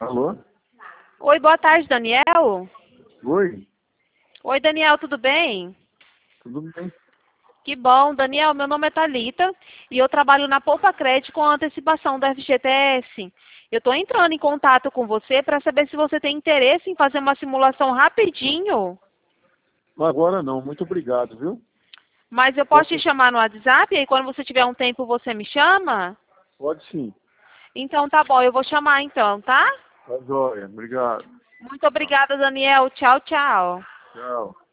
Alô? Oi, boa tarde, Daniel. Oi, Oi, Daniel, tudo bem? tudo bem? Que bom, Daniel, meu nome é Thalita e eu trabalho na Poupa Crédito com a antecipação do FGTS. Eu estou entrando em contato com você para saber se você tem interesse em fazer uma simulação rapidinho, Agora não, muito obrigado, viu? mas eu posso te Posso? chamar no WhatsApp e aí quando você tiver um tempo você me chama? Pode sim. Então tá bom, eu vou chamar então, tá? Tá joia, obrigado. Muito obrigada, Daniel. Tchau, tchau. Tchau.